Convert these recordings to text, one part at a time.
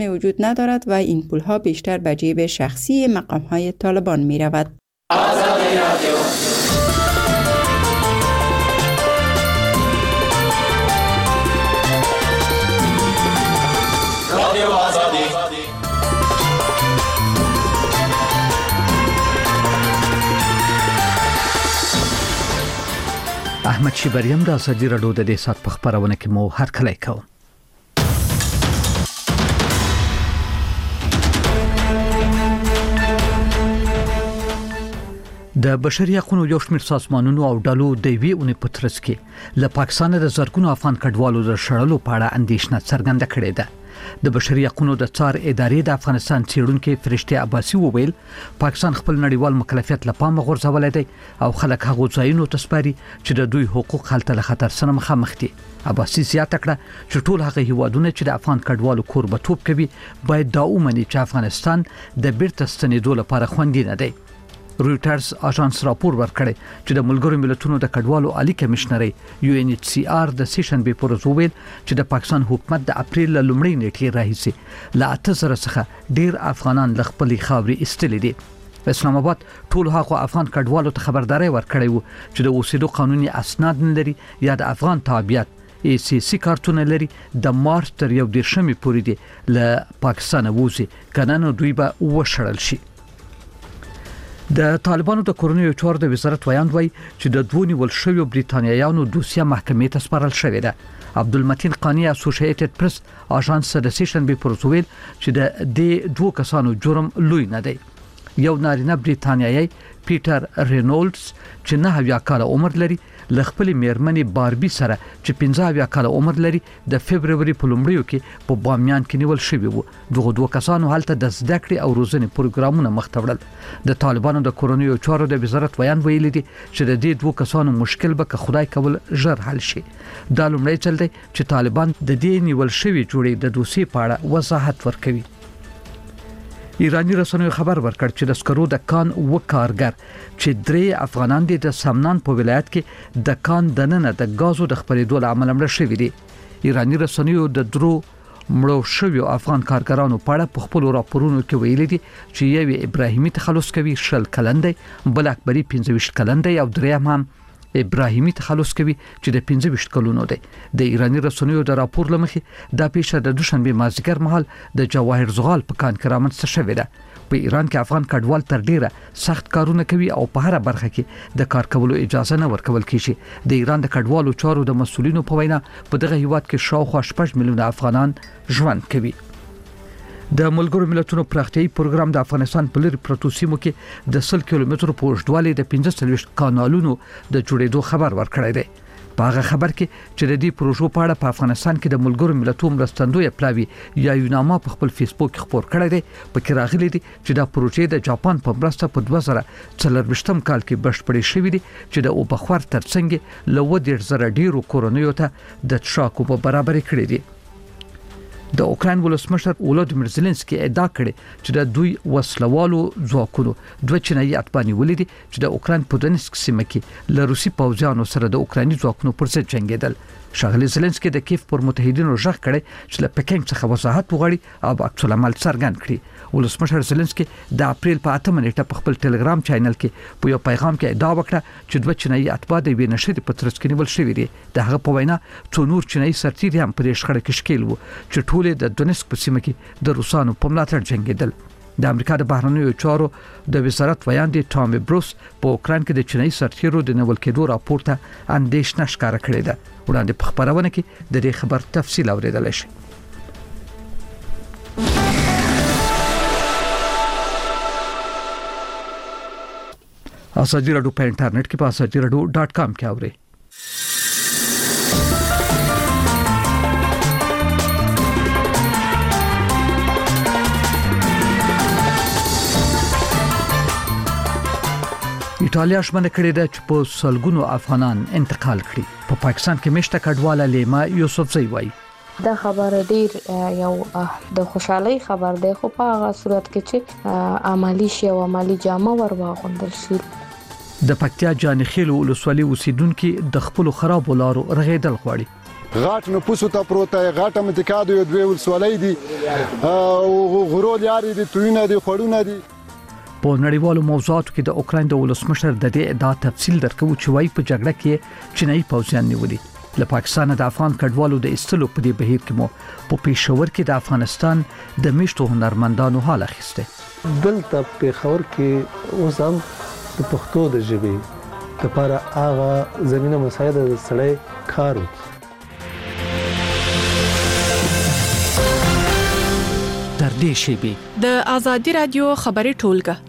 وجود ندارد و این پولها بیشتر به جیب شخصی مقام‌های طالبان می‌رود. احمد شیبریم د ازادي راډیو د دې سات په خبرونه کې مو هر کله کوم. د بشري حقوقو یو شمېر سازمانونو او ډلو د وی اونې په ترڅ کې له پاکستان د زرګونو افغان کډوالو د شړلو په اړه اندېښنه څرګنده کړې ده. د بشري حقوقو د څار ادارې د افغانستان څېړونکو فرشته عباسي وویل پاکستان خپل نړیوال مکلفیت لپاره غورځولای دی او خلک هغه ځایونو ته سپاري چې د دوی حقوق هلته له خطر سره مخامخ دي. عباسي زیاته کړه چې ټول هغه هیوادونه چې د افغان کډوالو کوربتوب کوي باید دا ومني چې افغانستان د بیرته ستنېدو لپاره خوندي نه دی. رويټرز اژانس راپور ورکړی چې د ملګرو ملتونو د کډوالو عالی کمشنري UNHCR د سیشن به پر ویل چې د پاکستان حکومت د اپریل لومړۍ نیټې راهیسې له 8000 څخه ډیر افغانان ل خپلې خاورې استلې دي. اسلام آباد ټول هغه افغان کډوالو ته خبرداري ورکړی وو چې د اوسېدو قانوني اسناد نه لري یا د افغان تابعیت ACC کارتونه لري د مارچ تر 11 پورې دي له پاکستان ووزي کنه دوی به وشړل شي. د طالبانو د کورونو چارو د وزارت ویاند وای چې د دوه نیول شویو بریتانیایانو دوسیه محکمې ته سپارل شوې ده. عبدالمتین قانی اسوسییټډ پریس اژانس د سیشن به پروسویل چې د دې دوه کسانو جرم لوی نه دی. یو نارینه بریتانیایی پیټر رینولډز چې 9 کال عمر لري ل خپل میرمنې باربي سره چې 15 کال عمر لري د فبرवरी په لومړیو کې په بامیان کې نیول شوی وو. دغه دوه کسانو هلته د زده کړې او روزنې پروګرامونه مخ ته وړل. د طالبانو د کورونو چارو د وزارت ویان ویلي دي چې د دې دوه کسانو مشکل به که خدای کول ژر حل شي. دا لومړی چل دی چې طالبان د دې نیول شوی جوړې د دوسیې په اړه وضاحت ورکوي. ایرانی رسنیو خبر ورکړ چې د سکرو د کان وکارګر چې 3 افغانان دي د سمنان په ولایت کې د کان دننه د غازو د خپرېدو لامل مړ شوی دي. ایرانی رسنیو د درو مړو شویو افغان کارګرانو په اړه په خپل راپورونو کې ویلي دي چې یو ابراهیمي تخلص کوي 10 کلن دی، بل اکبري 15 کلن دی او دریم هم ابراهیمي تخلص کوي چې د 15 کلونو دی. د ایرانی رسنیو د راپور لمخې دا پیښه د دوشنبه مازیګر مهال د جواهر زغال په کان کې رامنځته شوې ده. په ایران کې افغان کډوال تر ډیره سخت کارونه کوي او په هر برخه کې د کار کولو اجازه نه ورکول کیږي. د ایران د کډوالو چارو د مسولینو په وینا په دغه هیواد کې شاوخوا 8 میلیونه افغانان ژوند کوي. د ملګرو ملتونو پراختیايي پروګرام د افغانستان په لري پروتو سیمو کې د 100 کیلومترو په اوږدوالي د 15 کانالونو د جوړېدو خبر ورکړی دی. په هغه خبر کې چې د دې پروژو په اړه په افغانستان کې د ملګرو ملتونو مرستندوی پلاوی یا یوناما په خپل فیسبوک خبر کړی دی. په کې راغلي دي چې دا پروژې د جاپان په مرسته په 2024 کال کې بشپړې شوې دي چې د اوبخور ترڅنګ له 10,000 ډیرو کورونیو ته د تشاکو په برابر کړی دي. د اوکراین ولسمشر ولودیمیر زيلنسکي ادعا کړې چې د دوی وسلوالو ځواکونو دوه چینایي اتباعي ولیدي چې د اوکراین په دونسک سیمه کې له روسي پوځیانو سره د اوکرایني ځواکونو پر ضد جنگیدل. ښاغلي زيلنسکي د کیف پر متحدینو ژغ کړي چې له پکینګ څخه وضاحت وغواړي او عکس العمل څرګند کړي. ولسمشر زيلنسکي د اپریل په 8 نیټه په خپل ټلګرام چینل کې په یو پیغام کې ادعا وکړه چې دوه چینایي اتباع د وینشري په ترڅ کې نیول شوی دي. د هغه په وینا څو نور چینایي سرتیري هم پر شخړه کې شکیل وو چې ټول د دونسک په سیمه کې د روسانو په ملاتړ جنگیدل. د امریکا د بهرنیو چارو د وزارت ویان دي ټامي بروس په اوکراین کې د چینایي سرتیرو د نیول کېدو راپورته اندېښنه ښکاره کړې ده. وړاندې په خبرونه کې د دې خبر تفصیل اوریدل شي. ازادي راډیو په انټرنیټ کې په azadieradio.com کې اورئ. ایټالیا شمنه کړې ده چې په سلګونو افغانان انتقال کړي. په پاکستان کې مشته کډواله لیما یوسفزئی وایي دا خبر ډیر یو د خوشحالي خبر دی، خو په هغه صورت کې چې عملی شي او عملی جامه ور واغوندل شي. د پکتیا جانخیل ولسوالۍ اوسیدونکو د خپل خراب لارو رغیدل غواړي. غاټ نفوس ته پروت دی، غاټه متکاد یو دوی ولسوالۍ دي او غرول یاري دي، توینه دي، خړونه دي. په نړیوالو موضوعاتو کې د اوکراین د ولسمشر د دې ادعا تفصیل درکوي چې وايي په جګړه کې چینایي پوځیان نیولي. له پاکستان د افغان کډوالو د استلو په دې بهیر کې مو په پېښور کې د افغانستان د میشتو هنرمندانو حال اخیسته. دلته پېښور کې اوس هم د پښتو د ژبې لپاره هغه زمينه مساعده د سړی کار وکړي. تر دې شیبې د ازادي رادیو خبري ټولګه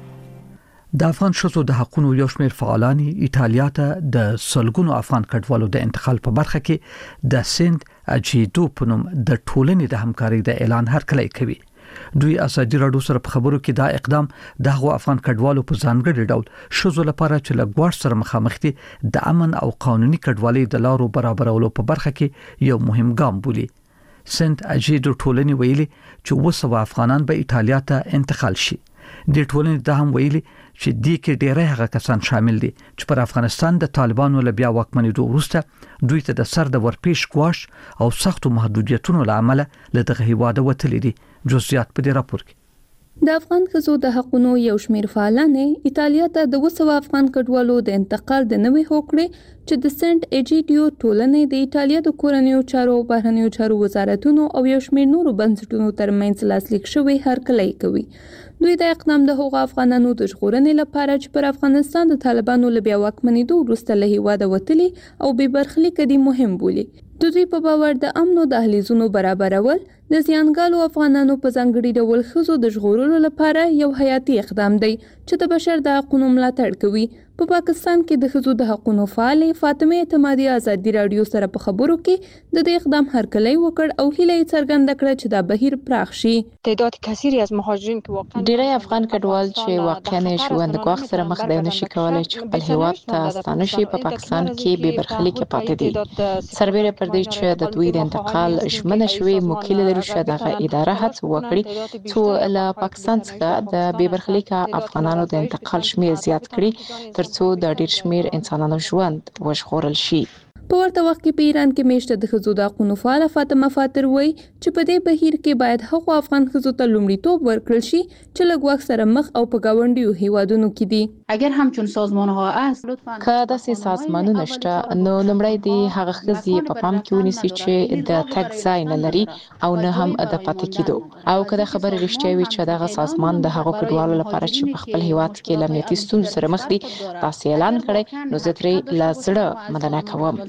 د افغان شوزو د حقوقو یو شمېر فعالان ایتالیا ته د سلګونو افغان کډوالو د انتقال په برخه کې د سنت اجیدو په نوم د ټولنې د همکارۍ د اعلان هرکلی کوي. دوی ازادي رادیو سره په خبرو کې دا اقدام د افغان کډوالو په ځانګړي ډول شوزو لپاره چې له ګواښ سره مخامخ دي د امن او قانوني کډوالۍ د لارو برابرولو په برخه کې یو مهم ګام بولي. سنت اجیدو ټولنې ویلي چې وسو افغانان به ایتالیا ته انتقال شي. د ټولنې د هم ویلي چې دې کې ډېری هغه کسان شامل دي چې پر افغانستان د طالبانو له بیا واکمنېدو وروسته دوی ته د سر د ورپېښ ګواښ او سختو محدودیتونو له امله له دغه هیواده وتلي دي. جزئیات په دې راپور کې. د افغان ښځو د حقوقو یو شمېر فعالان ایتالیا ته د وسو افغان کډوالو د انتقال د نوې هوکړې چې د سنت اجیډیو ټولنې د ایتالیا د کورنیو چارو او بهرنیو چارو وزارتونو او یو شمېر نورو بنسټونو ترمنځ لاسلیک شوی هرکلی کوي. دوی د اقدام د هغو افغانانو د ژغورنې لپاره چې پر افغانستان د طالبانو له بیا واکمنېدو وروسته له هیواده وتلي او بې برخلیکه دي مهم بولي. د دوی په باور د امن او دهلیزونو برابرول د زیانګالو افغانانو په ځانګړي ډول ښځو د ژغورلو لپاره یو حیاتي اقدام دی چې د بشر د حقوقو ملاتړ کوي. په پاکستان کې د ښځو د حقوقو فعالې فاطمه اعتمادي ازادي رادیو سره په خبرو کې د دې اقدام هرکلی وکړ او هیله یې څرګنده کړه چې دا بهیر پراخ شي. تعداد کثیری از مهاجرین که واقعا ډیری افغان کډوال چې واقعا ژوند ګواښ سره مخ دي نشي کولای چې خپل هیواد ته ستانه شي په پاکستان کې بې برخلیکه پاتې دي. سربېره پر دې چې د دوی د انتقال ژمنه شوی موکل لري چې دغه اداره هڅه وکړي چې له پاکستان څخه د بې برخلیکه افغانانو د انتقال شمیر زیات کړي ترڅو د ډیر شمیر انسانانو ژوند وژغورل شي. په ورته وخت کې په ایران کې میشته د ښځو د حقوقو فعاله فاطمه فاتر وایي چې په دې بهیر کې باید هغو افغان ښځو ته لومړیتوب ورکړل شي چې له ګواښ سره مخ او په ګاونډیو هیوادونو کې دي. اگر همچون سازمان‌ها است که داسې سازمانونه شته نو لومړی د هغه ښځې په پام کې ونیسي چې د تګ ځای نه لري او نه هم د پاتې کېدو، او که دا خبره رښتیا وي چې دغه سازمان د هغو کډوالو لپاره چې په خپل هیواد کې له امنیتي ستونزو سره مخ دي تاسې اعلان کړی، نو زه ترې له زړه مننه کوم.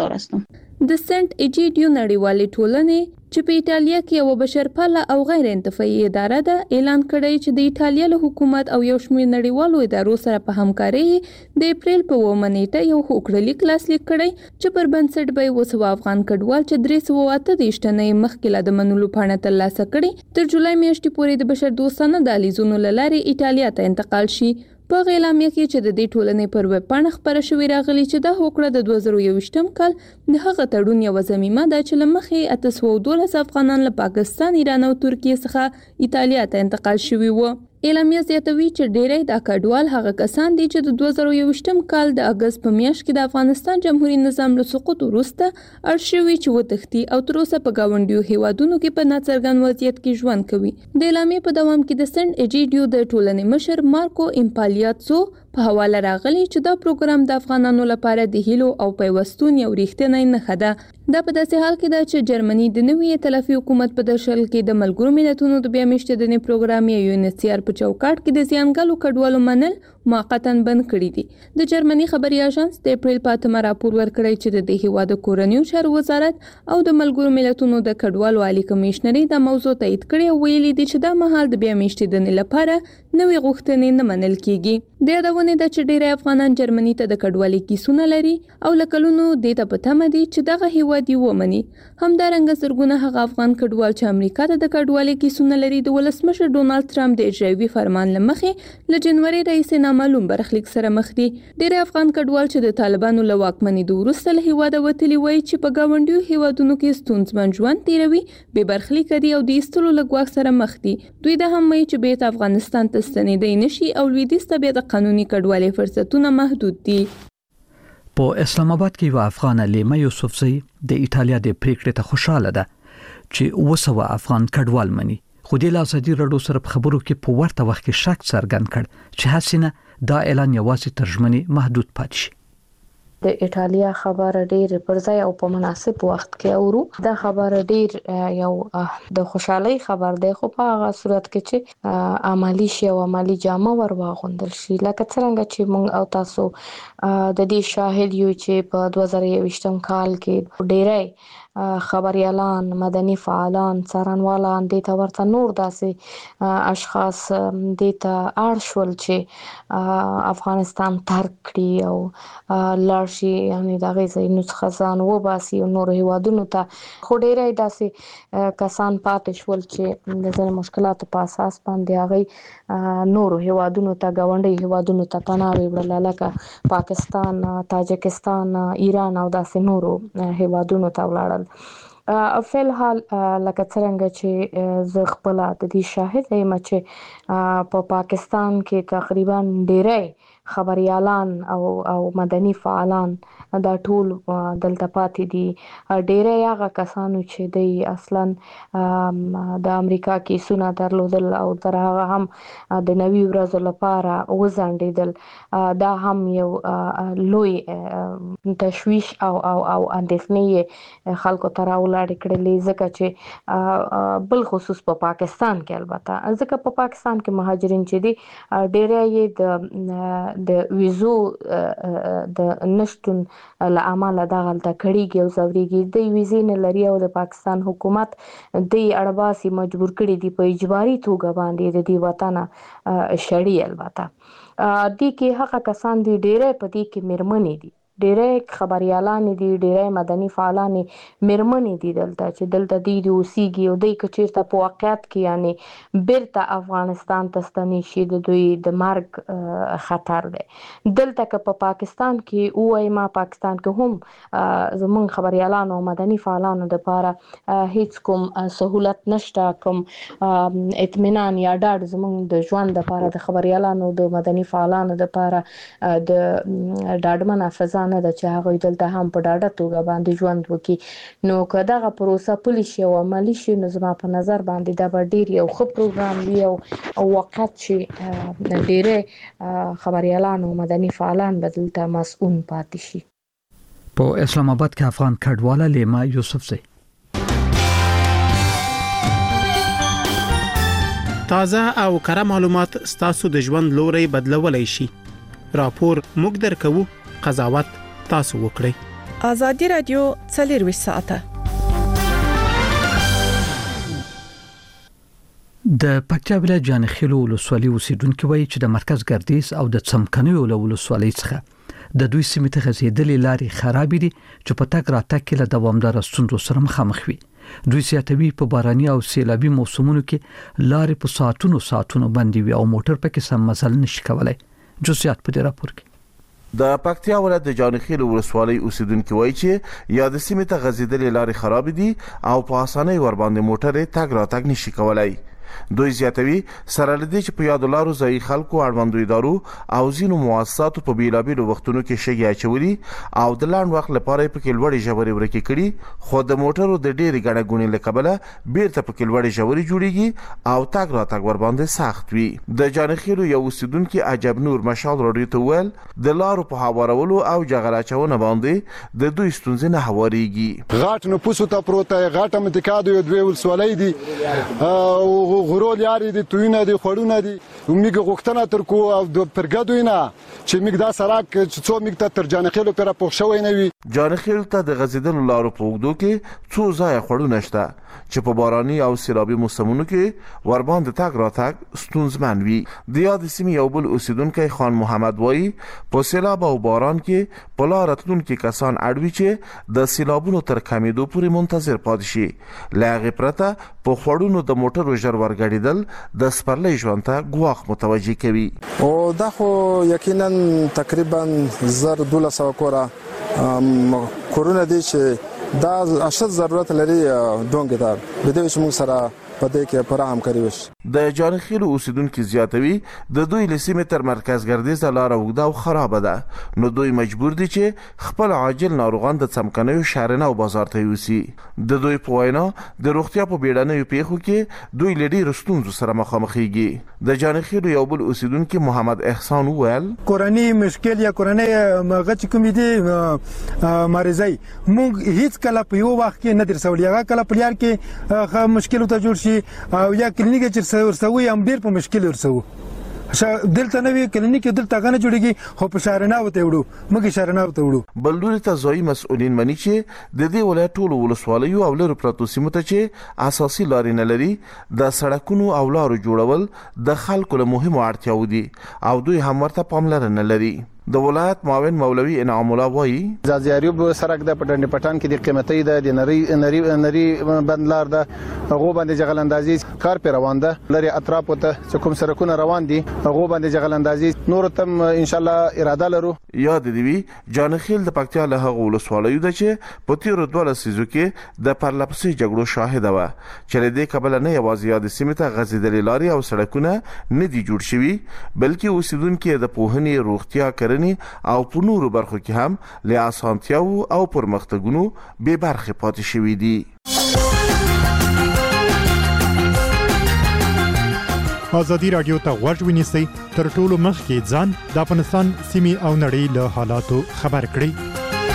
د سنت اجیډیو نړیوالې ټولنې چې په ایتالیا کې یو بشرپاله او غیر انتفاعي اداره ده اعلان کړی چې د ایتالیا له حکومت او یو شمېر نړیوالو ادارو سره په همکارۍ د اپریل په 9 نیټه یو هوکړلیک لاسلیک کړی چې پر بنسټ به وسو افغان کډوال چې 328 تنه مخکې له د منلو پاڼه ترلاسه کړي تر جولای میاشتې پورې د بشر دوستانه دهلیزونو له لارې ایتالیا ته انتقال شي. په اعلامیه کې چې د دې ټولنې پر ویب پاڼه خبره شوې راغلي چې دا هوکړه د 2021م کال د هغه تړون یو ضمیمه ده چې لمخې 812 افغانان له پاکستان، ایران او ترکیه څخه ایتالیا ته انتقال شوي وو. اعلامیه زیاتوي چې ډېری دا کډوال هغه کسان دي چې د 2021م کال د اگست په میاشت کې د افغانستان جمهوریت نظام له سقوط وروسته اړ شوي چې وتښتي او تر اوسه په ګاونډیو هیوادونو کې په ناڅرګند وضعیت کې ژوند کوي. د اعلامیې په دوام کې د سنت اجیډیو د ټولنې مشر مارکو امپالیاتسو په حواله راغلی چې دا پروګرام د افغانانو لپاره د هیلو او پیوستون یو ریښتینی نښه ده. دا په داسې حال کې ده چې جرمني د نوي ائتلافي حکومت په درشل کې د ملګرو ملتونو د بیا میشتېدنې پروګرام UNHCR په چوکاټ کې د زیانګالو کډوالو منل موقتا بند کړی دي. د جرمني خبري اژانس د اپریل په 8 راپور ورکړی چې د دې هیواد کورنیو چارو وزارت او د ملګرو ملتونو د کډوالو عالی کمشنري د موضوع تایید کړی او ویلي دي چې دا مهال د بیا میشتېدنې لپاره نوې غوښتنې نه منل کیږي. د یادونه ده چې ډېر افغانان جرمني ته د کډوالۍ کیسونه لري او لکلونو د ته په تمه دي چې دغه هیواد یې ومني. همدارنګه زرګونه هغه افغان کډوال چې امریکا ته د کډوالۍ کیسونه لري د ولسمشر ډونالد ټرمپ د اجرایوي فرمان لمخې له جنوري رئیس نامعلوم برخلیک سره مخ دي. ډېر افغان کډوال چې د طالبانو له واکمنېدو وروسته له هیواده وتلي وایي چې په ګاونډیو هیوادونو کې ستونزمن ژوند تیروي، بې برخلیکه دي او د ایستلو له ګواښ سره مخ دي. دوی دا هم وایي چې بیرته افغانستان ته ستنېدی نشي او لویدیځ ته بیا د قانوني کډوالۍ فرصتونه محدود دي. په اسلام آباد کې یو افغان لیما یوسفزئی د ایتالیا د پریکړې ته خوشاله ده چې 200 افغان کډوال مني خو د ازادي رادیو سره په خبرو کې په ورته وخت کې شک څرګند کړ چې حسینه دا اعلان یوازې ترجمنی محدود پاتې شي. د ایتالیا خبر ډیر پر ځای او په مناسب وخت کې اورو. دا خبر ډیر یو د خوشحالي خبر دی، خو په هغه صورت کې چې عملی شي او عملی جامه ور واغوندل شي، لکه څنګه چې موږ او تاسو د دې شاهد یو چې په 2021 کال کې ډیرای خبريالان، مدني فعالان، څارنوالان د تا ورته نور داسې اشخاص د تا ارشول چې افغانستان ترک کړي او لارشي، یعنی د غزې نسخه ځان و باسي او نور هیوادونو ته. خو ډیرای داسې کسان پاتې شول چې د ځینې مشکلاتو په اساس باندې هغه نور هیوادونو ته، ګاونډي هیوادونو ته پناه وړل، لکه پاکستان، تاجکستان، ایران او داسې نورو هیوادونو ته ولاړل. فل حال لکه څنګه چې زه خپل د دې شاهد یم چې په پاکستان کې تقریبا ډیرای خبريالان او مدني فعالان دا ټول دلته پاتې دي. ډیرای هغه کسانو چې د اصلا د امریکا کې سونه درلودل او تر هغه هم د نوي ورځو لپاره وزندیدل، دا هم یو لوی تشویش او اندېښنې خلکو ته راولاړې کړلې، ځکه چې بل خصوص په پاکستان کې، البته ځکه په پاکستان کې مهاجرین چې دي ډیرای د ویزو د نشټون لامل دغلته کړيږي او زوريږي، د ویزې نه لري او د پاکستان حکومت د اړباسي مجبور کړي دي په اجباري توګه باندې د دې وطن شړی. البته د کې هغه کسان دي ډیره په دې کې مرمنې دي، ډیره خبريالان دي، ډیره مدني فعالان مرمنې دي دلته چې دلته دي اوسېږي او د کچیرته په واقعیت کې یعنی بیرته افغانستان ته ستنې شي د دوی د مرګ خطر دی. دلته که په پاکستان کې وای ما پاکستان کې هم زمون خبريالان او مدني فعالانو د لپاره هیڅ کوم سہولت نشته، کوم اطمینان یا ډاډ زمون د ژوند لپاره د خبريالانو د مدني فعالانو د لپاره د ډاډمنه فضا نه ده چې هغه دلته هم په ډاډه توګه باندې ژوند وکړي. نو که دغه پروسه پلی شي او عملی شي، نو زما په نظر باندې دا به ډیر یو ښه پروګرام وي او وخت چې ډیره خبريالان او مدني فعالان به دلته مسؤل پاتې شي. په اسلام آباد کې افغان کډواله لیما یوسفزئی. تازه او کره معلومات ستاسو د ژوند لوري بدلولای شي. راپور موږ درکوو، قضاوت تاسو وکړئ. ازادي رادیو 24 ساعته. د پکتیا ولایت جانخیل ولسوالۍ اوسیدونکو وایي چې د مرکز ګردیز او د څمکنیو ولسوالۍ څخه د دوی سیمې ته غځېدلې لارې خراب دي چې په تګ راتګ کې له دوامدار ستونزو سره مخامخ وي. دوی سیاتوي په باراني او سیلابي موسمونو کې لارې په ساعتونو باندې وي او موټر پکې سم مزل نشي کولای. جزئیات په دې راپور کې. د پکتیا ولایت د جانخیل ولسوالۍ اوسیدونکو وایي چې یا د سیمې ته غځېدلې لارې خراب دي او په اسانۍ ور باندې موټر تګ راتګ نشي کولای. دوی زیاتوي سره لدی چې په یاد لارو ځای خلکو اړوندو ادارو او زینو مؤسساتو په بیلابیلو وختونو کې شګي اچولي او د لاند وخت لپاره په کې لوړې ژورې ورکې کړي، خو د موټرو د ډېری غړې غونې لکبله بیرته په کې لوړې ژورې جوړيږي او تاګ راتګ ور باندې سخت وي. د جانخیلو یو اوسیدونکو عجب نور مشال رادیو ته ویل د لارو په هوارولو او جغراچونه باندې د دوی ستونزې نه هواريږي. غاټ نه پوسو ته پروته غاټه متکادو یو دوی ولسوالۍ دي او غرول یاري دي توینه دي خړونه دي موږ غوښتنه تر کو او د پرګدوینه چې موږ دا سراک چې څو موږ ته تر جانخیلو پر پوښښوي نه وي. جانخیل ته د غزیدلو لارو په وګدو کې څو ځای خړونه شته چې په باراني او سیلابي موسمونو کې ور باندې تاګ راتګ ستونزمن وي. د یاد سیمې یو بل اوسیدونکو خان محمد وایي په سیلاب او باران کې په لار راتلونکو کسان اړوي چې د سیلابونو تر کمیدو پورې منتظر پاتې شي. لاغه پرته په خړونو د موټرو ژر ورګړیدل د سپرلۍ ژوند ته ګواښ متوجي کوي. او دا خو یقینا تقریبا 1200 کورونه دي چې دا اشد ضرورت لري دونګدار د دې چې موږ سره په دې کې پوره همکاري وشي. د جانخیل اوسیدونکو زیاتوي د دوی لسیمه تر مرکز ګردیزه لار وګدا او خراب ده، نو دوی مجبور دي چې خپل عاجل ناروغان د څمکنیو شهرنه او بازار ته یوسي. د دوی په وینا د روغتیا په بیړنیو پیښو کې دوی لډي رستونزو سره مخامخېږي. د جانخیل یو بل اوسیدونکو محمد احسان وویل کورنۍ مشکل یا کورنۍ مغچ کوم دي مریضای موږ هیڅ کله په یو وخت کې نه درسول، یا کله په لار کې مشکل ته جوړ شي او یا کلینیک چې ورسوي هم ډیر په مشکل ورسوي. دلته نوې کلینیک دلته غنه جوړیږي خو په شهرنه وته وړو موږ شهرنه وته وړو. بلډوري ته ځای مسؤلین مني چې د دې ولایت ټول ولسوالیو او لرو پراتو سیمو ته چې اساسي لارې نه لري د سړکونو او لارو جوړول د خلکو له مهمو اړتیاو دي او دوی هم ورته پاملرنه لري. د ولایت معاون مولوي انعام الله وایي زازي ایوب سرک د پټن پټان کې د قیمتي د نری بندلار د هغه باندې جغلندازي کار پر روان ده لري اطراف ته کوم سرکونه روان دي هغه باندې جغلندازي نور تم ان شاء الله اراده لرو. یاد دی جانخیل د پکتیا له هغه ولسوالیو د چې په تیر 12 سيزو کې د پرلپسې جګړو شاهد و چې له دې قبل نه یوازې یاد سیمه غزیدلې لاري او سړکونه نه دي جوړ شوي بلکې اوسیدونکو د پوهنې روغتیا او په نورو برخو کې هم له اسانتیاو او پرمختګونو به برخه پاتې شوې دي. ازادي رادیو ته غوږ ونیسئ تر ټولو مخکې ځان د افغانستان سیمې او نړۍ له حالاتو خبر کړئ.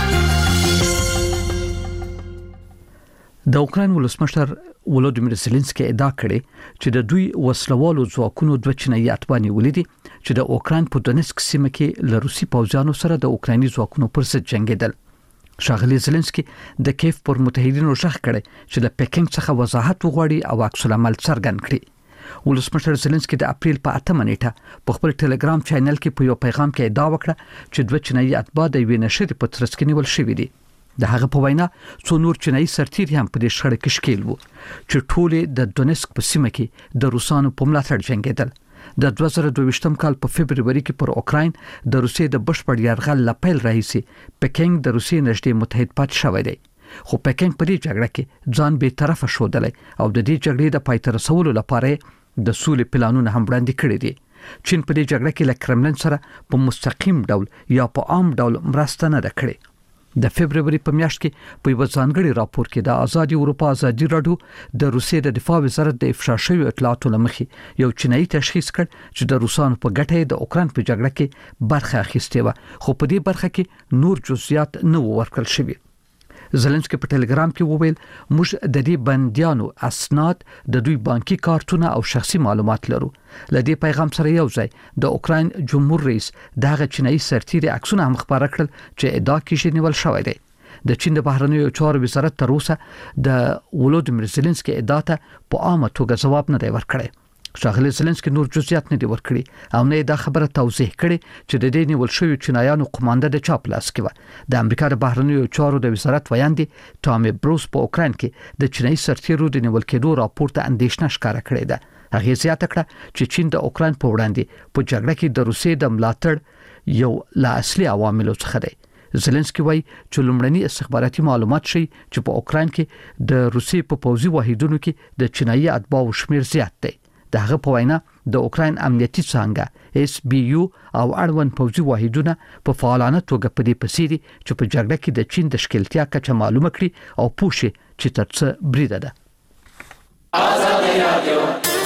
د اوکراین ولسمشر ولودیمیر زيلنسکي ادعا کړې چې د دوی وسلوالو ځواکونو د چینایي اتباعي ولیدي چې د اوکراین په دونسک سیمه کې له روسي پوځیانو سره د اوکرایني ځواکونو پر ضد جنگیدل. ښاغلي زيلنسکي د کیف پر متحدینو ژغ کړي چې د پکینګ څخه وضاحت وغواړي او عکس العمل څرګند کړي. ولسمشر زيلنسکي د اپریل په 8 نیټه په خپل ټلګرام چینل کې په یو پیغام کې ادعا وکړه چې دوه چینایي اتباع د وینې شری په ترڅ کې نیول شوی دي. د هغه په وینا څو نور چینایي سرتیري هم په دې شخړه کې شکیل وو چې ټول د دونسک په سیمه کې د روسانو په ملاتړ جنگیدل. د 2022 کال په فبرवरी کې پر اوکراین د روسیې د بشپړ یرغل لپیل راهیسي پکینګ د روسیې نږدې متحد پات شوی دی، خو پکینګ په دې جګړه کې ځان به طرفه شودلای او د دې جګړې د پای ته رسولو لپاره د سولې پلانونه هم وړاندې کړي دي. چین په دې جګړه کې له کرملن سره په مستقیم ډول یا په عام ډول مرسته نه کړې. د فبرवरी په میاشت کې په یو ځانګړي راپور کې د آزادي اروپا ازادي راډیو د روسیې د دفاع وزارت د افشا شوی اطلاعاتو لمخې یو چینایي تشخیص کړ چې د روسانو په ګټه د اوکراین په جګړه کې برخه اخیستې و، خو په دې برخه کې نور جزئیات نه ورکړل شوي. زيلنسکي په ټلګرام کې وویل موږ د دې بنديانو اسناد د دوی بانکي کارتونه او شخصي معلومات لرو. لدې پیغام سره یو ځای د اوکراین جمهور رئیس دغه چینایي سرتیري عکسونه هم خبره کړل چې ادعا کوي نیول شوی دی. د چین د بهرنیو چارو وزارت تر اوسه د ولودیمیر زيلنسکي ادعا ته په عامه توګه ځواب نه دی ورکړی. ښاغلي زيلنسکي نور جزئیات نه دی ورکړي او نه دا خبره توضیح کړي چې د دې نیول شوی چینایانو قومانده د چاپ لاس کې و. د امریکا د بهرنیو چارو د وزارت ویاندې ټامي بروس په اوکراین کې د چینایي سرتیرو د نیول کېدو راپور ته اندېښنه ښکاره کړې ده. هغه زیاته کړه چې چین د اوکراین په وړاندې په جګړه کې د روسیې د ملاتړ یو لا اصلي عواملو څخه دی. زيلنسکي وایي چې لومړني استخباراتي معلومات شي چې په اوکراین کې د روسیې په پوځي واحدونو کې د چینایي اتباعو شمیر زیات دی. د هغه په وینا د اوکراین امنیتي څنګه SBU او اړوند پوځي واحدونه په فعالانه توګه په دې پسیري چې په جګړه کې د چین د شکلتیا کچه معلومه کړي او پوښي چې تر څه بریده ده. ازادي رادیو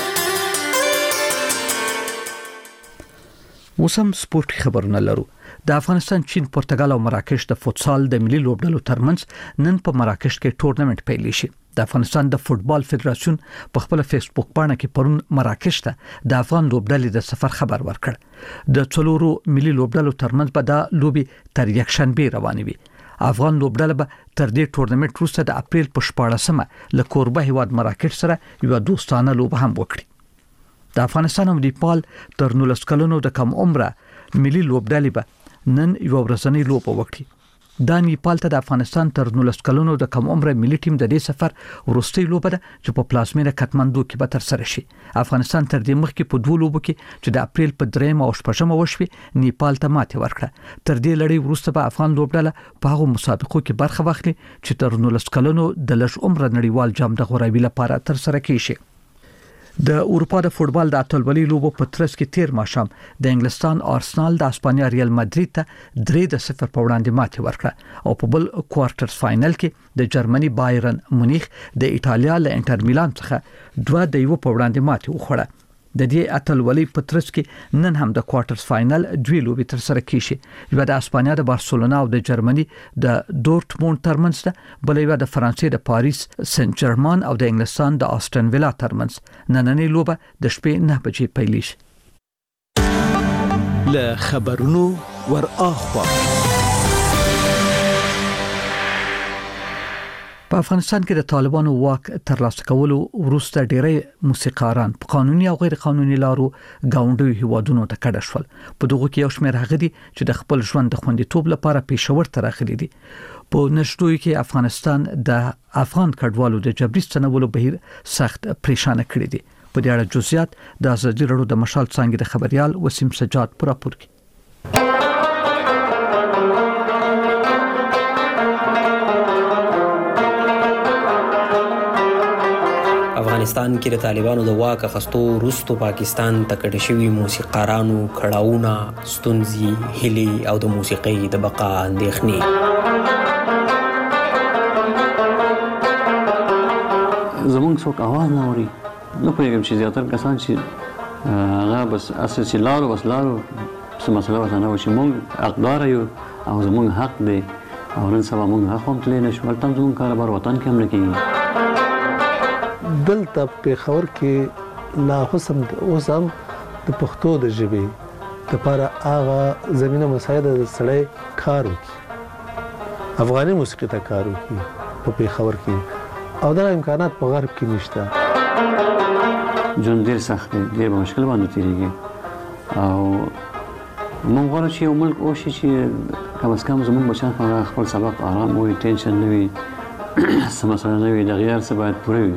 وسم سپورت خبرونه لرو. د افغانستان، چین، پرتګال او مراکش د فوتسال د ملي لوبډلو ترمنځ نن په مراکش کې ټورنمنت پیل شي. د افغانستان د فوتبال فدراسیون په خپل فیسبوک باندې کې پرون مراکش ته د افغان لوبډلې د سفر خبر ورکړ. د څلورو ملي لوبډلو ترمنځ به د لوبي تر یکشنبه روانې وي. افغان لوبډله به تر دې ټورنمنت وروسته د اپریل په 14مه له کوربه هیواد مراکش سره یو دوستانه لوبه هم وکړي. د افغانستان او نیپال تر 19 کلونو د کم عمره ملي لوبډلې به نن یو ورځنی لوبه وکړي. دا نیپال ته د افغانستان تر 19 کلونو د کم عمره ملي ټیم د دې سفر وروستۍ لوبه ده چې په پلازمینه کټمندو کې به تر سره شي. افغانستان تر دې مخکې په دوه لوبو کې چې د اپریل په 3 او 4 وشوي نیپال ته ماته ورکړه. تر دې لړۍ وروسته به افغان لوبډله په هغه مسابقو کې برخه واخلي چې تر 19 کلونو د لږ عمره نړیوال جام د غوړاوي لپاره تر سره کیږي. د اروپا د فوتبال د اتلولۍ لوبو په ترڅ کې تیر ماښام د انګلستان آرسنال د اسپانیا ریال مادرید ته 3-0 په وړاندې ماتې ورکړه او په بل کوارټر فائنل کې د جرمني بایرن مونیخ د ایتالیا له انټر میلان څخه 2-1 په وړاندې ماتې وخوړه. د دې اتلولۍ په ترڅ کې نن هم د کوارټر فائنل دوی لوبې تر سره کیږي. یو د اسپانیا د بارسلونا او د جرمني د دورتموند ترمنځ ده، بل یو د فرانسې د پاریس سن جرمان او د انګلستان د آستون ویلا ترمنځ. نننۍ لوبه د شپې 9 بجې پیلیږي. له خبرونو ور اخوا په افغانستان کې د طالبانو واک ترلاسه کولو وروسته ډېری موسیقاران په قانوني او غیر قانوني لارو گاونډي هیوادونو ته کډه شول. په دغه کې یو شمېر هغه دي چې د خپل ژوند د خوندیتوب لپاره پېښور ته راغلي دي. په نشټوي کې افغانستان د افغان کډوالو د جبري ستنولو بهیر سخت پریشان کړی دي. په دې اړه جزئیات د ازادي راډیو د مشال څنګه د خبريال وسیم سجاد پر راپور کې. افغانستان کې د طالبانو د واک اخیستو وروسته پاکستان ته کډه شوي موسیقارانو کړاوونه، ستونزې، هیلې او د موسیقۍ د بقا اندېښنې. زمونږ څوک اواز نه اوري. نه پوهېږم چې زیاتره کسان چې هغه بس اصل چې لارو څه مسله ورته نه وه چې مونږ حقداره یو او زمونږ حق دی او نن سبا مونږ حق هم تللی نه شو. هلته هم زمونږ کاروبار وطن کې هم نه کېږي. دلته پېښور کې لا اوس هم د پښتو د ژبې لپاره هغه زمینه مساعده د سړی کار وکړي، افغاني موسیقي ته کار وکړي په پېښور کې، او دغه امکانات په غرب کې نشته. ژوند ډېر سخت دی، ډېر په مشکل باندې تېرېږي او موږ غواړو چې یو ملک وشي چې کم از کم زموږ بچیان په خپل سبق آرام وي، ټینشن نه وي، څه مسله نه وي، دغه هر څه باید پوره وي.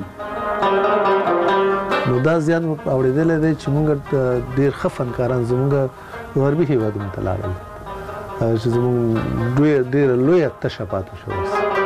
نو دا زیات اورېدلی دی چې موږ ډېر ښه فنکاران زموږ غربي هېوادونو ته لاړل چې زموږ ډېره لویه تشه پاتې شوه.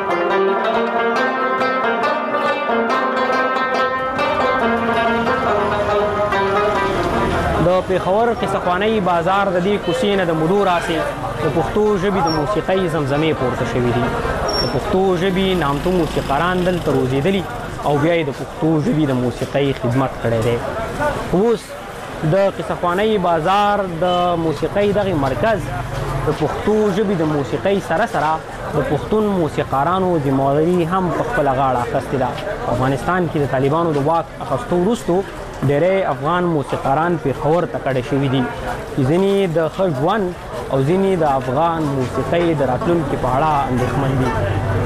د پېښور قصهخوانۍ بازار د دې کوڅې نه د مودو راسې د پښتو ژبې د موسیقۍ زمزمې پورته شوي دي. د پښتو ژبې نامتو موسیقاران دلته روزېدلي او بیا یې د پښتو ژبې د موسیقۍ خدمت کړی دی. اوس د قصهخوانۍ بازار د موسیقۍ دغه مرکز د پښتو ژبې د موسیقۍ سره سره د پښتون موسیقارانو ذمهواري هم په خپله غاړه اخیستې ده. په افغانستان کې د طالبانو د واک اخیستو وروستو ډېری افغان موسیقاران پېښور ته کډه شوي دي چې ځینې د ښه ژوند او ځینې د افغان موسیقۍ د راتلونکي په اړه اندېښمن دي.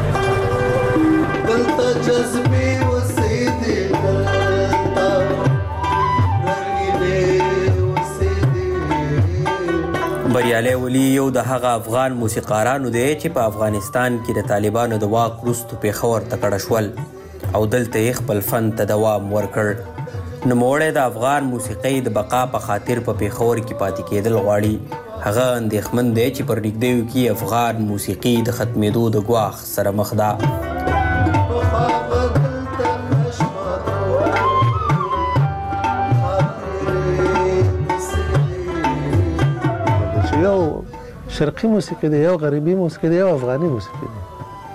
بریالی ولی یو د هغه افغان موسیقارانو دی چې په افغانستان کې د طالبانو د واک وروسته پېښور ته کډه شول او دلته یې خپل فن ته دوام ورکړ. نوموړی د افغان موسیقۍ د بقا په خاطر په پېښور کې پاتې کېدل غواړي. هغه اندېښمن دی چې پر نږدېو کې افغان موسیقي د ختمېدو د ګواښ سره مخ ده. یو شرقي موسیقي دی، یو غربي موسیقي دی، یو افغاني موسیقي دی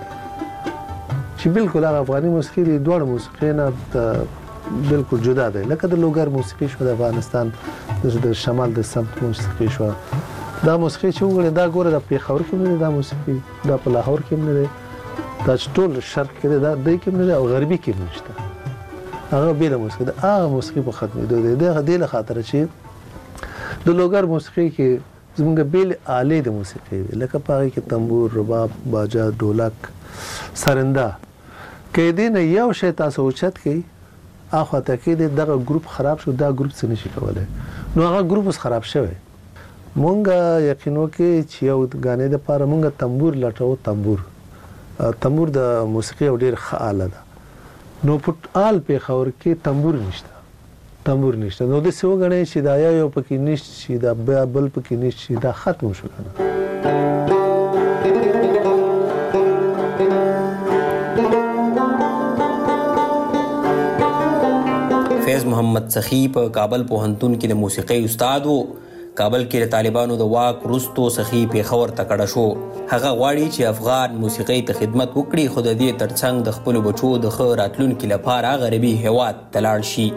چې بالکل هغه افغاني موسیقي دی دواړو موسیقۍ نه بالکل جدا دی. لکه د لوګر موسیقي شوه د افغانستان، د شمال د سمت موسیقي شوه. دا موسیقي چې وګورئ دا ګوره د پېښور کې هم نه دی، دا موسیقي دا په لاهور کې هم نه دی، دا چې ټول شرق کې دی دا دی کې هم نه دی او غربي کې هم نشته. هغه بېله موسیقي ده، هغه موسیقي په ختمېدو دی. د دې له خاطره چې د لوګر موسیقي کې زمونږ بیلې آلې د موسیقي دي، لکه په هغې کې تنبور، رباب، باجه، ډولک، سرنده. که دې نه یو شی تاسو اوچت کړئ اخوا ته کېدی دغه ګروپ خراب شو، دا ګروپ څه نشي کولی، نو هغه ګروپ اوس خراب شوی. مونږ یقین وکړئ چې یو ګانې دپاره مونږ تنبور لټوو. تنبور د موسیقي یو ډېر ښه آله ده. نو په آل پېښور کې تنبور نشته، نو داسې وګڼئ چې دا یو پکې نشته چې دا بل پکې نشته چې دا ختم شو که نه. فیض محمد سخی په کابل پوهنتون کې د موسیقۍ استاد و. کابل کې د طالبانو د واک وروستو سخی پیښور ته کډه شو. هغه غواړي چې افغان موسیقۍ ته خدمت وکړي، خو د دې ترڅنګ د خپلو بچو د ښه راتلونکي لپاره غربي هیواد ته لاړ شي.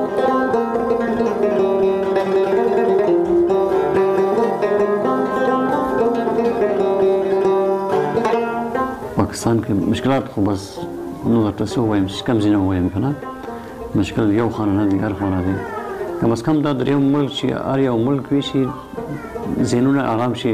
پاکستان کې مشکلات خو بس نو درته څه ووایم چې کم ځینې ووایم که نه، مشکل یو خانه نه دی، هر خانه دی. کم از کم دا درېیم ملک چې هر یو ملک وي چې ذهنونه آرام شي،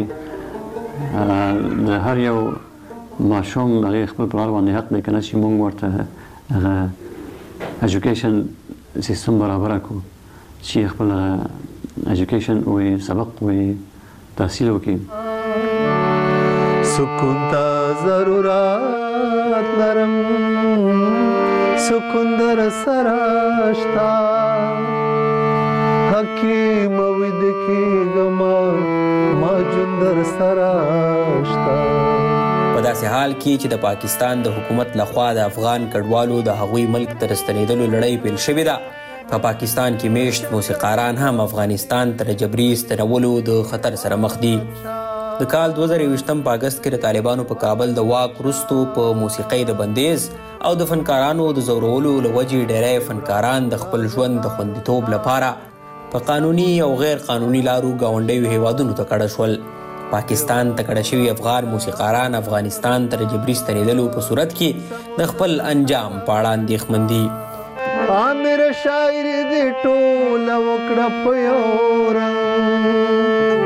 د هر یو ماشوم هغې خپل پلار باندې حق دی که نه چې مونږ ورته هغه ایجوکیشن سیستم برابره کړو چې خپل ایجوکیشن وي، سبق وي، تحصیل وکړي. سکون ته ضرورت لرم، سکون در سره شته، حکیم وید کېږم ما جون در سره شته. په داسې حال کې چې د پاکستان د حکومت لخوا د افغان کډوالو د هغوی ملک ته راستنېدلو لړۍ پیل شوې ده. په پاکستان کې میشت موسیقاران هم افغانستان ته د جبري ستنولو د خطر سره مخ دي. د کال 2020 په اگست کې د طالبانو په کابل د واک وروستو په موسیقۍ د بندیز او د فنکارانو د زورولو له وجې ډېری فنکاران د خپل ژوند د خوندیتوب لپاره په قانوني او غیر قانوني لارو ګاونډیو هیوادونو ته کډه شول. پاکستان ته کډه شوي افغان موسیقاران افغانستان ته د جبري ستنېدلو په صورت کې د خپل انجام په اړه اندېښمن دي. عامر شاعر دې ټوله وکړه په یو رنګ،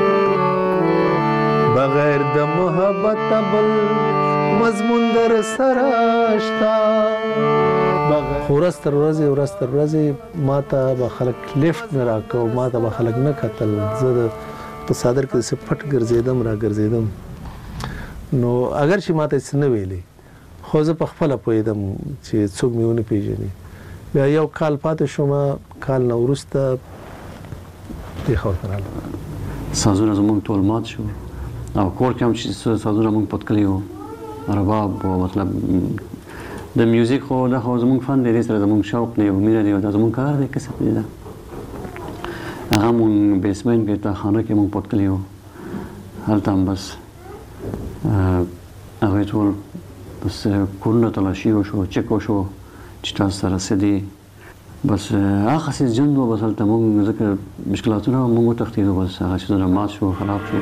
بغیر د محبت بل مضمون در سره شته. خو ورځ تر ورځې ما ته به خلک لیفټ نه راکړه، ما ته به خلک نه کتل. زه په صادر کې داسې پټ ګرځېدم را ګرځېدم، نو اگر چې ما ته هېڅ نه ویلې، خو زه په خپله پوهېدم چې څوک مې ونه پېژني. بیا یو کال پاتې شوم، کال نه وروسته پېښور ته رالم. سازونه زموږ ټول مات شو او کور کې هم چې سازونه موږ پتکلي وو، رباب و، مطلب د میوزیک خو دا خو زموږ فن دی، دې سره زموږ شوق دی او مینه دی او دا زموږ کار دی، کسب دی. دا هغه موږ بیسمنټ کې تاخانه کې موږ پتکلي وو، هلته هم بس هغوی ټول بس کورونه تلاشي وشو، چک وشو چې تاسو سره څه دي. بس هغه خاص ژوند و، بس هلته موږ ځکه مشکلاتونه موږ وتښتېدو، بس هغه څیزونه مات شو، خراب شو.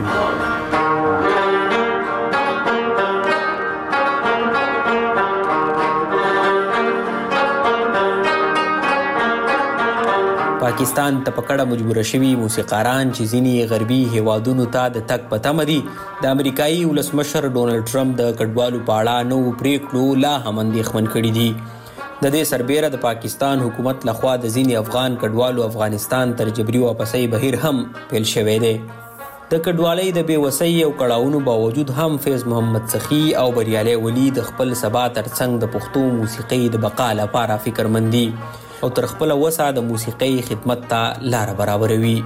پاکستان ته په کډه مجبوره شوي موسیقاران چې ځینې غربي هیوادونو ته د تګ په تمه دي، د امریکایي ولسمشر ډونالډ ټرمپ د کډوالو په اړه نوو پریکړو لا هم اندېښمن کړي دي. د دې سربیره د پاکستان حکومت لخوا د ځینې افغان کډوالو افغانستان تر جبري واپسۍ بهیر هم پیل شوی دی. د کډوالۍ د بېوسۍ او کړاوونو باوجود هم فیض محمد سخي او بریالی ولي د خپل سبا ترڅنګ د پښتو موسیقۍ د بقا لپاره فکرمند دي او تر خپله وسه د موسیقۍ خدمت ته لاره برابروي.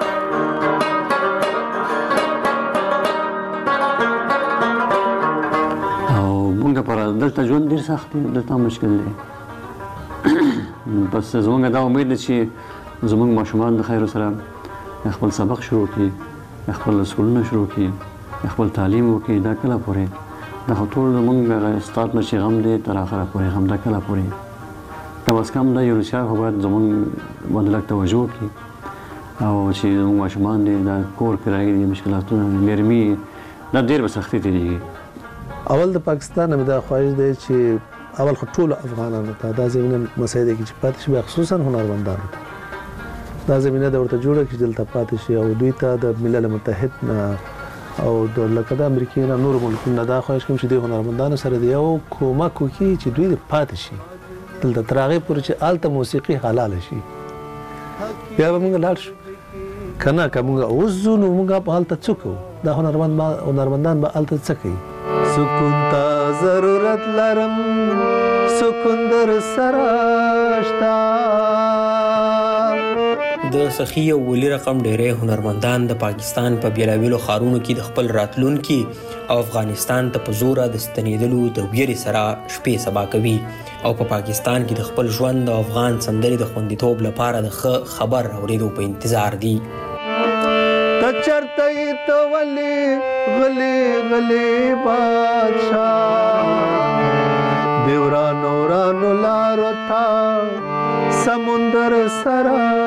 او موږ پر دلته ژوند ډېر سخت دی، دلته مشکل دی. بس زموږ دا امید دی چې زموږ ماشومان د خیرو سره خپل سبق شروع کړي، خپل سکولونه شروع کړي، خپل تعلیم وکړي. دا کله پورې دا خو ټول زموږ ستارت نه چې غم دی تر آخره پورې غم، دا کله پورې کم از کم دا یونیسیف خو باید زموږ باندې لږ توجه وکړي او چې زموږ ماشومان دي دا کور کرایې دي، مشکلاتونه ګرمي، دا ډېر به سختي تېرېږي. اول د پاکستان نه مې دا خواهش دی چې اول خو ټولو افغانانو ته دا زمینه مسایده کې چې پاتې شي، خصوصا هنرمندانو ته دا زمینه د ورته جوړه کړي چې دلته پاتې شي او دوی ته د ملل متحد نه او د لکه د امریکې نه نورو ملکونو نه دا خواهش کوم چې دوی هنرمندانو سره د یو کومک وکړي چې دوی پاتې شي دلته تر هغې پورې چې هلته موسیقي حلاله شي. بیا به موږ لاړ شو، که نه که موږ اوس ځو نو موږ به هلته څه کوو؟ دا هنرمندان به هلته څه کوي؟ سکون ته ضرورت لرم، سکون در سره شته، د سخي او ولي رقم ډېری هنرمندان د پاکستان په بیلابیلو ښارونو کې د خپل راتلونکي او افغانستان ته په زوره د ستنېدلو د ویرې سره شپې سبا کوي او په پاکستان کې د خپل ژوند او افغان سندرې د خوندیتوب لپاره د ښه خبر اورېدو په انتظار دي. چرته ته ولې غلې غلې بادشاه دیورانو رانو لارو تا سمندر سره